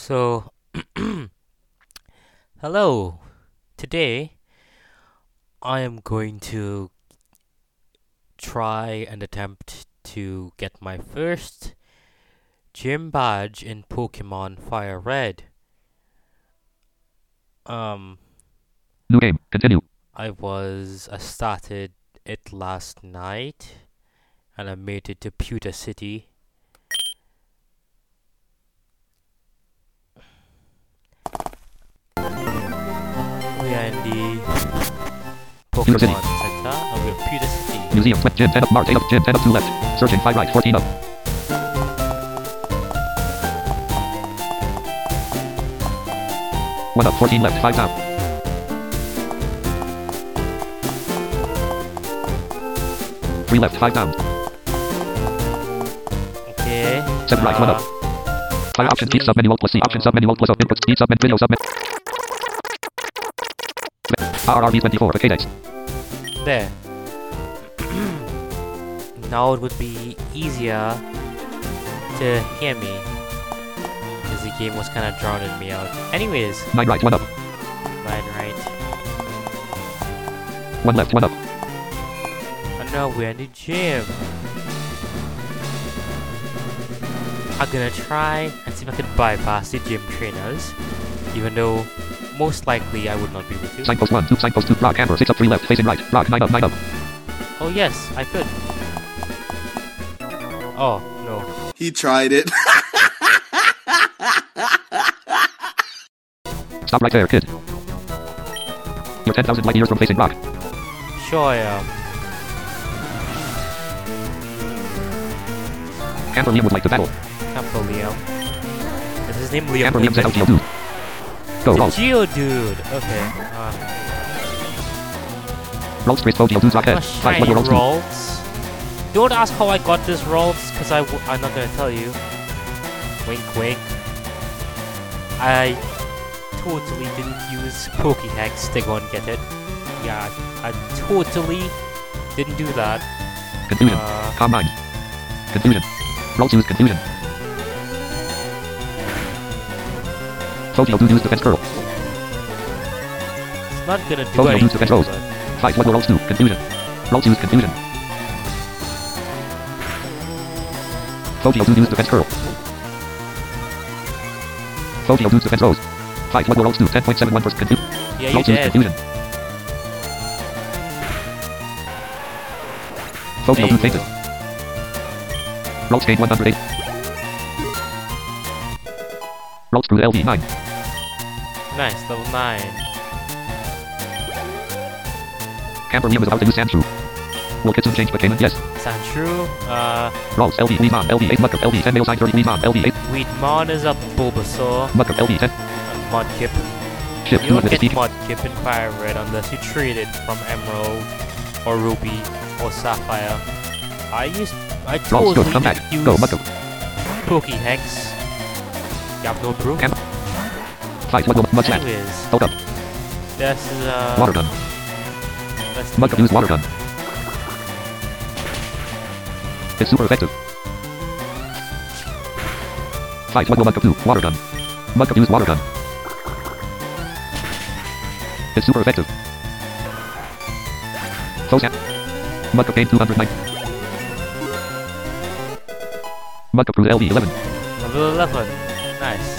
So, hello. Today, I am going to try and attempt to get my first gym badge in Pokemon Fire Red. Um, New game. Continue. I started it last night, and I made it to Pewter City. We are in the Pewter City. Pokemon Center, and we're Pewter City. Museum. Gym 10 up. Mark 8 up. Gym 10 up. 2 left. Searching 5 right. 14 up. 1 up. 14 left. 5 down. 3 left. 5 down. Okay. 7 right. 1 up. Fire option. Keep submenu. Alt plus C. Option submenu. Alt plus up. Input. Speed submit. Video submit. RRB 24. Arcade. There. Now it would be easier to hear me, because the game was kind of drowning me out. Anyways, 9 right. 1 up. 9 right. 1 left. 1 up. And now we're in the gym. I'm gonna try and see if I can bypass the gym trainers, even though most likely I would not be able to. Signpost 1. 2. Signpost 2. Rock. Amber. 6 up. 3 left. Facing right. Rock. 9 up. 9 up. Oh yes, I could. Oh, no. He tried it. Stop right there, kid. You're 10,000 light years from facing rock. Sure I am. Amber Liam would like to battle. Campo Liam. Is his name Liam? Amber Liam said LGL dude. Go, roll. Geodude. Okay. Roll straight, Geodude dude's rock head. A Right, what shiny your rolls do? Ralts. Don't ask how I got this Ralts, because I'm not gonna tell you. Wink wink. I totally didn't use Pokéhex to go and get it. Yeah, I totally didn't do that. Confusion. Calm mind. Confusion. Rolls use confusion. Geodude use defense curl. It's not gonna do Geodude anything. defense rolls. but- Fight, what will rolls do? Confusion. Rolls use confusion. Geodude use defense curl. Geodude defense rolls. Fight, what will rolls do? 10.71% confusion. Yeah, you Rolls use did. confusion. There you Geodude fainted. go. Rolls gain 108. Rolls through LV 9. Nice, level 9. Camper Liam is about to use Sandshrew. Will Kitsune change Pokemon? Yes. Sandshrew, Rolls LV Weezmon LV 8 Muckup LV 10 Male Sign 30 Weezmon LV 8 Weedmon is a Bulbasaur, Muckup LV 10 and Mudkip. Ship You 2 don't with get speed. Mudkip in Fire Red unless you trade it from Emerald, or Ruby, or Sapphire. I Rolls totally good. Come back. didn't use Go Muckup. Pokéhex. Gabdo Brew. Camp. Fight what will Mud Slat. Anyways, Hold up. this is Water gun. let's Muckup use water gun. It's super effective. Fight what will Muckup do? Water gun. Muckup use water gun. It's super effective. Close hand. Muckup gain 209. Muckup through LV 11. level 11. Nice.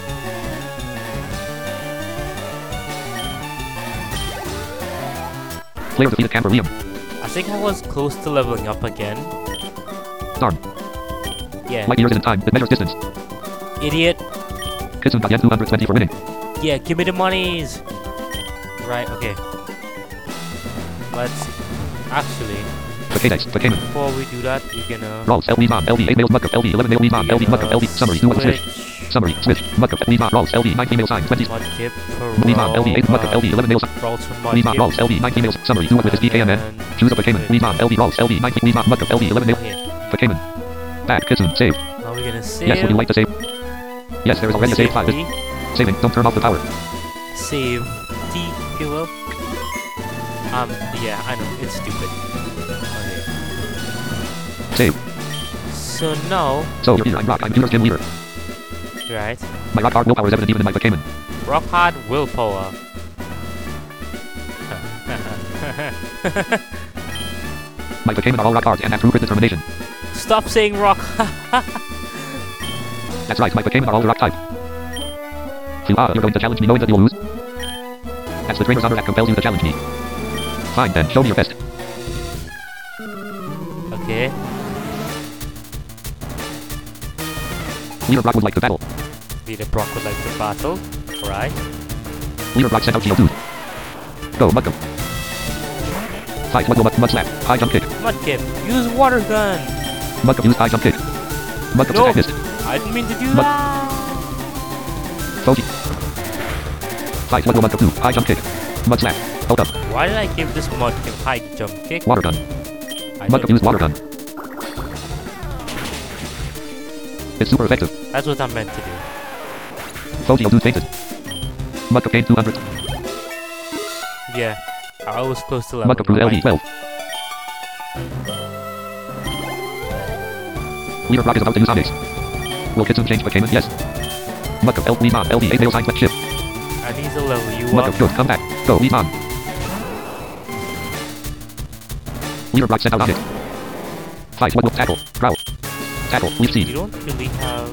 Player defeated Camper Liam. I think I was close to leveling up again. Darn. Yeah. Light years in time. It measures distance. Idiot. Kitsune got yen 220 for winning. Yeah, give me the monies. Right, okay. Let's actually, Pokédex. Pokémon. before we do that, we're gonna Rolls LV Mon. LV 8 males Muckup. LV 11 male Weezmon. LV Muckup. LV. Summary. Do what switch. Summary. Switch. Muckup. Weezmon. Rolls. LV 9 female sign. 20. Mudkip for Weezmon. LV 8 Muckup. LV 11 males. Rolls for Weezmon. Rolls. Mudkip. LV 9 females. Summary. Do what with his PKMN. Choose a Pokémon. Weezmon. LV. Rolls. LV 9 Weezmon. Muckup. LV 11 male. Okay, Pokémon. Back. Kitsune. Save. now we're gonna save. Yes. Would you like to save? Yes. There is already a save file. Safely. Saving. Don't turn off the power. Save T, if you will. Yeah, I know, it's stupid. Okay. Save. So now, So you're I'm Rock. I'm Peter's gym leader. Right. My rock hard willpower is evident even in my Pokémon. Rock hard willpower. My Pokémon are all rock hard and have true grit determination. Stop saying rock. That's right, my Pokémon are all rock type. You're going to challenge me knowing that you'll lose? That's the trainer's honor that compels you to challenge me. Fine then, show me your best. Okay. Leader Brock would like to battle. Leader Brock would like to battle. Alright. Leader Brock sent out Geodude. Go, Mudkip. Fight, Mud Slap. High jump kick. Mudkip, use water gun. Mudkip use high jump kick. Mudkip's No. attack missed. I didn't mean to do that. Fogi. Fight, Mudkip 2. High jump kick. Mud Slap. Hold up. Why did I give this Mudkip high jump kick? Water gun. I Mudkip don't- used water gun. It's super effective. That's what I meant to do. Fogi Geodude fainted. Mudkip gained 200. Yeah. I was close to level. Mudkip through LD 12. Leader Brock is about to use Onyx. Will Kitsune change Pokémon? Yes. Mudkip L Weezmon LD 8 Male Sign Flip Shift. I need to level you Mudkip up. good, come back. Go, Weezmon. Leader Brock sent out Onyx. Fight, Mud Tackle. Growl. Tackle, Leaf You Seed. don't really have...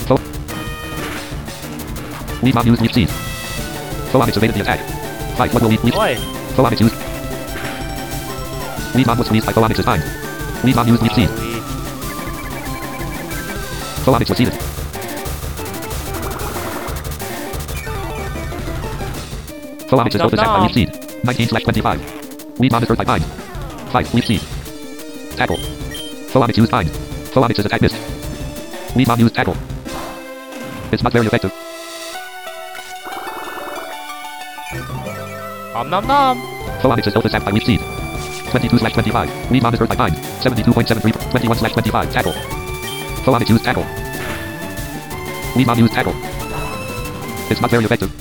Weezmon used Leaf Seed. Onyx evaded the attack. Fight, Mud will Leaf Why? Onyx used. Weezmon was squeezed by Onyx's mind. Weezmon used Leaf Seed. Onyx was seeded. Onyx is both attacked by Leaf Seed. 19/25. Weezmon is hurt by Bind. Fight, Leaf Seed. Tackle. Onyx used Bind. Onyx's attack missed. Weezmon used Tackle. It's not very effective. Nom nom. Onyx is both attacked by Leaf Seed. 22/25. Weezmon is hurt by Bind. 72.73. 21/25. Tackle. Onyx used Tackle. Weezmon used Tackle. It's not very effective.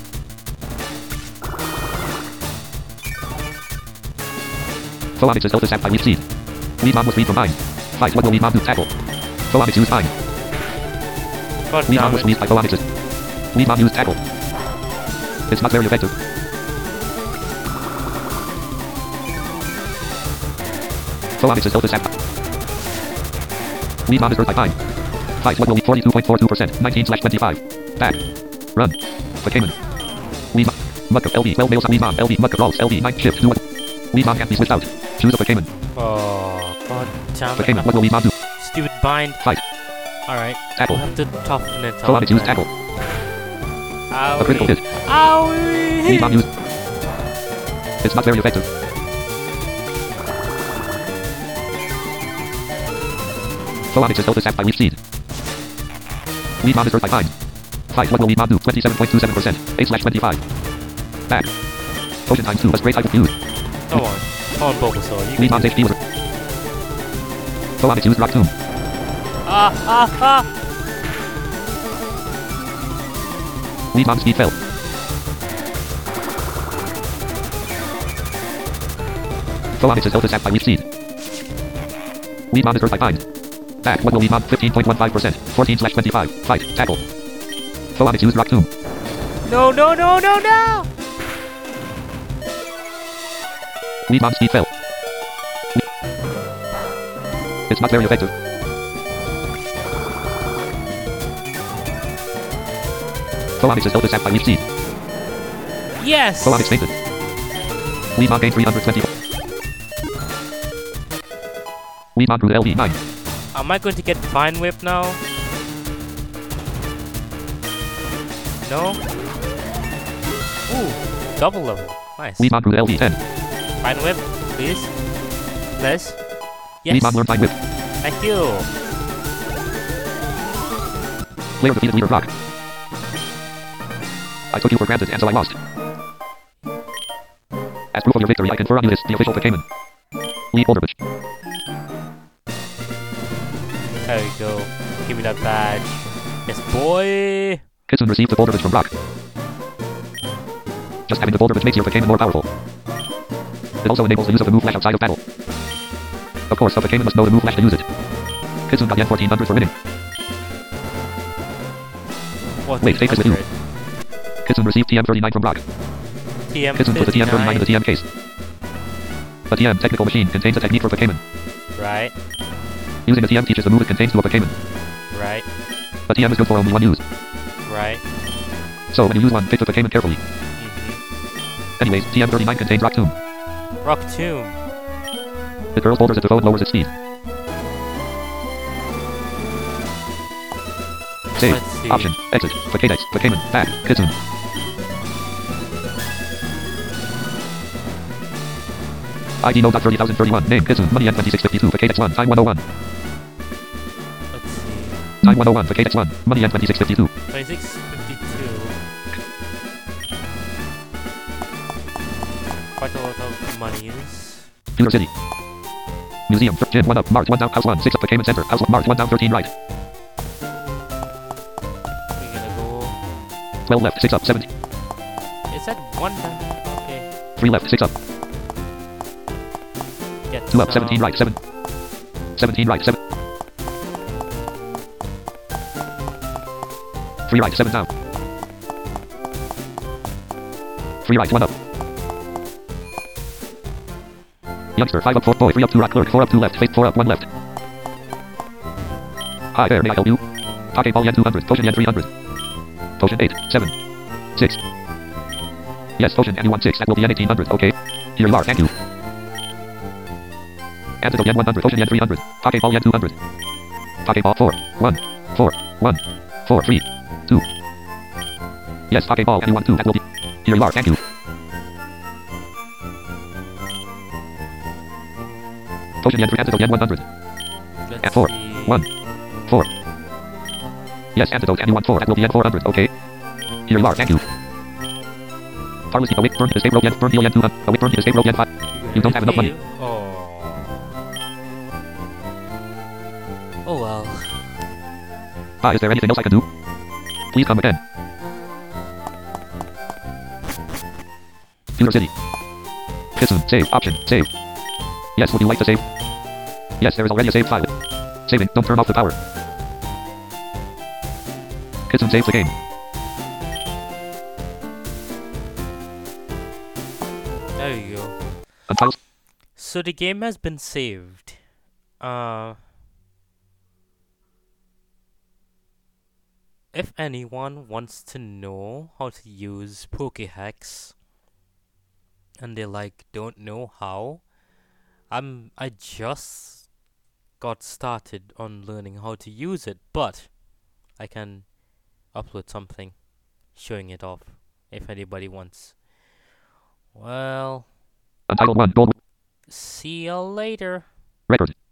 Onyx is both attacked by Leaf Seed. Weezmon was freed from Bind. Fight, what will Weezmon do? Tackle. Onyx used Bind. God Weezmon damn was it. squeezed by Onyx's. Weezmon used Tackle. It's not very effective. Onyx is both attacked. Weezmon is hurt by Bind. Fight, what will 42.42%. 19/25. Back. Run. Pokémon. Weezmon. Mudkip LD. 12 males on Weezmon. LD. Mudkip rolls. LD. 9 shift. Do it. Weezmon can't be switched out. Choose a Pokémon. Oh, god damn Pokémon. it. What will Weezmon do? Stupid bind. Fight. Alright. Tackle. We'll have to toughen it up. Onyx used Tackle. A critical hit. Weezmon Owie! used. It's not very effective. Onyx is both attacked by Leaf Seed. Weezmon is hurt by Bind. Fight, what will Weezmon do? 27.27%. 8/25. Back. Potion times 2. A spray type of use. Come on. Come on, Bulbasaur. You can Weezmon's do HP was. Onyx used Rock Tomb. Ah! Weezmon's speed fell. Onyx is both attacked by Leaf Seed. Weezmon is hurt by Bind. Back, what will Weezmon? 15.15%. 14/25. Fight, Tackle. Onyx used Rock Tomb. No, no, no, no, no! Weezmon's speed fell. It's not very effective. Onyx is both attacked by Leaf Seed. Yes! Onyx fainted. Weezmon gained 320. Weezmon grew LD 9. Am I going to get Vine Whip now? No? Ooh, double level. Nice. Weezmon grew LD 10. Vine Whip, please. Please. Yes. Weezmon learned Vine Whip. Thank you. Player defeated Leader Brock. I took you for granted and so I lost. As proof of your victory, I confer on you this, the official Pokémon. Lee Boulderbridge. There we go. Give me that badge. Yes, boy. Kitsune received the Boulderbridge from Brock. Just having the Boulderbridge makes your Pokémon more powerful. It also enables the use of the move Flash outside of battle. Of course, the Pokémon must know the move Flash to use it. Kitsune got yen 1400 for winning. Wait, take this with you. Kitsune received TM39 from Brock. Kitsune put the TM39 in the TM case. A TM technical machine contains a technique for Pokemon. Right. Using a TM teaches the move it contains to a Pokemon. Right. A TM is good for only one use. Right. So when you use one, pick the Pokemon carefully. Anyways, TM39 contains Rock Tomb. Rock Tomb. It curls boulders at the foe and lowers its speed. Save. Let's see. Option. Exit. Pokédex. Pokemon. Back. Kitsune. ID node 30,031. Name Kitsune. Money N2652. Pokédex 1. Time 101. Let's see. Time 101. Pokédex 1. Money N2652. 2652. Quite a lot of monies. New City. Museum. Gym 1 up. Mars 1 down. House 1. 6 up. Pokemon Center. House 1. Mars 1 down. 13 right. We're gonna go. 12 left. 6 up. 7. Is that one down? Okay. 3 left. 6 up. Get 2 up. some. 17 right. 7. 17 right. 7. 3 right. 7 down. 3 right. 1 up. Youngster, 5 up, 4 boy, 3 up, 2 rock clerk, 4 up, 2 left, fake, 4 up, 1 left. Hi there, may I help you? Pokeball yen 200, potion yen 300. Potion 8, 7, 6. Yes, potion yen you want 6, that will be yen 1800, okay. Here you are, thank you. Antidote yen 100, potion yen 300. Pokeball yen 200. Pokeball 4, 1, 4, 1, 4, 3, 2. Yes, Pokeball yen you want 2, that will be... Here you are, thank you. Potion yen 3, antidote yen 100. Let's 4, see. 1, 4. Yes, antidote yen you want 4, that will be yen 400, okay. Here you are, thank you. Parlous awake, burn, escape rope yen, burn heal yen 200, awake, burn, escape rope yen 5. You don't have enough money. Oh. Oh well. Is there anything else I can do? Please come again. User City. Kitsune, save, option, save. Yes, would you like to save? Yes, there is already a save file. Saving, don't turn off the power. Kitsune saves the game. There you go. Untitled. So the game has been saved. If anyone wants to know how to use Pokéhex and they don't know how, I just got started on learning how to use it, but I can upload something showing it off if anybody wants. Well, Untitled 1, gold. see you later. Record.